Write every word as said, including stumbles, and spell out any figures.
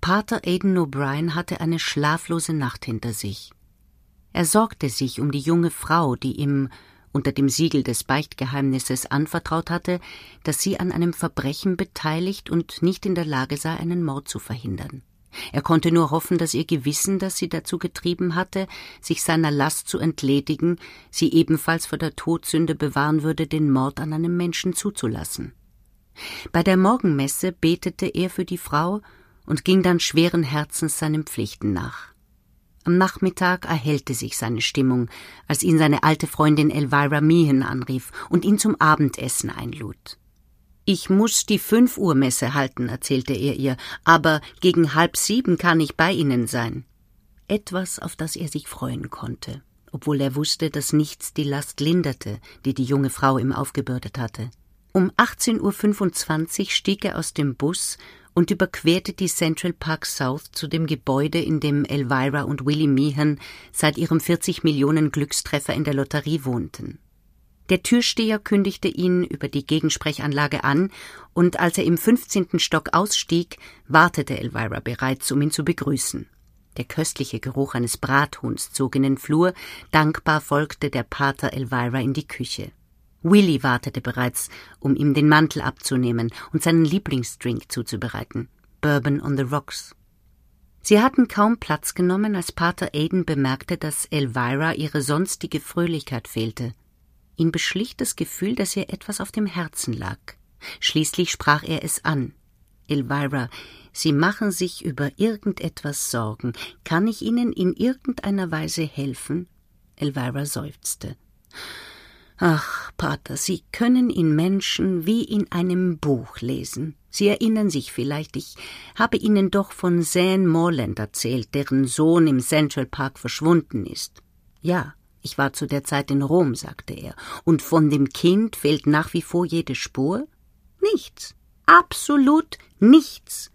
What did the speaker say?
Pater Aidan O'Brien hatte eine schlaflose Nacht hinter sich. Er sorgte sich um die junge Frau, die ihm unter dem Siegel des Beichtgeheimnisses anvertraut hatte, dass sie an einem Verbrechen beteiligt und nicht in der Lage sei, einen Mord zu verhindern. Er konnte nur hoffen, dass ihr Gewissen, das sie dazu getrieben hatte, sich seiner Last zu entledigen, sie ebenfalls vor der Todsünde bewahren würde, den Mord an einem Menschen zuzulassen. Bei der Morgenmesse betete er für die Frau und ging dann schweren Herzens seinen Pflichten nach. Am Nachmittag erhellte sich seine Stimmung, als ihn seine alte Freundin Elvira Meehan anrief und ihn zum Abendessen einlud. »Ich muss die Fünf-Uhr-Messe halten«, erzählte er ihr, »aber gegen halb sieben kann ich bei Ihnen sein.« Etwas, auf das er sich freuen konnte, obwohl er wusste, dass nichts die Last linderte, die die junge Frau ihm aufgebürdet hatte. Um achtzehn Uhr fünfundzwanzig stieg er aus dem Bus und überquerte die Central Park South zu dem Gebäude, in dem Elvira und Willie Meehan seit ihrem vierzig Millionen Glückstreffer in der Lotterie wohnten. Der Türsteher kündigte ihn über die Gegensprechanlage an, und als er im fünfzehnten Stock ausstieg, wartete Elvira bereits, um ihn zu begrüßen. Der köstliche Geruch eines Brathuhns zog in den Flur, dankbar folgte der Pater Elvira in die Küche. Willie wartete bereits, um ihm den Mantel abzunehmen und seinen Lieblingsdrink zuzubereiten, Bourbon on the Rocks. Sie hatten kaum Platz genommen, als Pater Aidan bemerkte, dass Elvira ihre sonstige Fröhlichkeit fehlte. Ihn beschlich das Gefühl, dass ihr etwas auf dem Herzen lag. Schließlich sprach er es an. »Elvira, Sie machen sich über irgendetwas Sorgen. Kann ich Ihnen in irgendeiner Weise helfen?« Elvira seufzte. »Ach, Pater, Sie können in Menschen wie in einem Buch lesen. Sie erinnern sich vielleicht, ich habe Ihnen doch von Zane Morland erzählt, deren Sohn im Central Park verschwunden ist.« »Ja, ich war zu der Zeit in Rom«, sagte er. »Und von dem Kind fehlt nach wie vor jede Spur?« »Nichts, absolut nichts.